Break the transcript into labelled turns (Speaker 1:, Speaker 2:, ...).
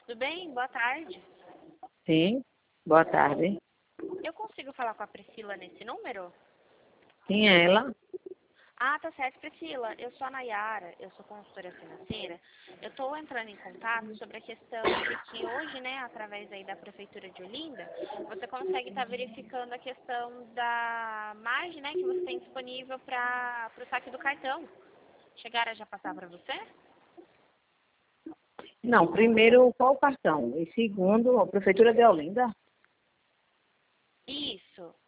Speaker 1: Tudo bem? Boa tarde.
Speaker 2: Sim, boa tarde.
Speaker 1: Eu consigo falar com a Priscila nesse número?
Speaker 2: Quem é ela?
Speaker 1: Ah, tá certo, Priscila. Eu sou a Nayara, eu sou consultora financeira. Eu estou entrando em contato sobre a questão de que hoje, né, através aí da Prefeitura de Olinda, você consegue estar verificando a questão da margem, né, que você tem disponível para o saque do cartão. Chegaram a já passar para você?
Speaker 2: Não, primeiro, qual o cartão? E segundo, a Prefeitura de Olinda?
Speaker 1: Isso.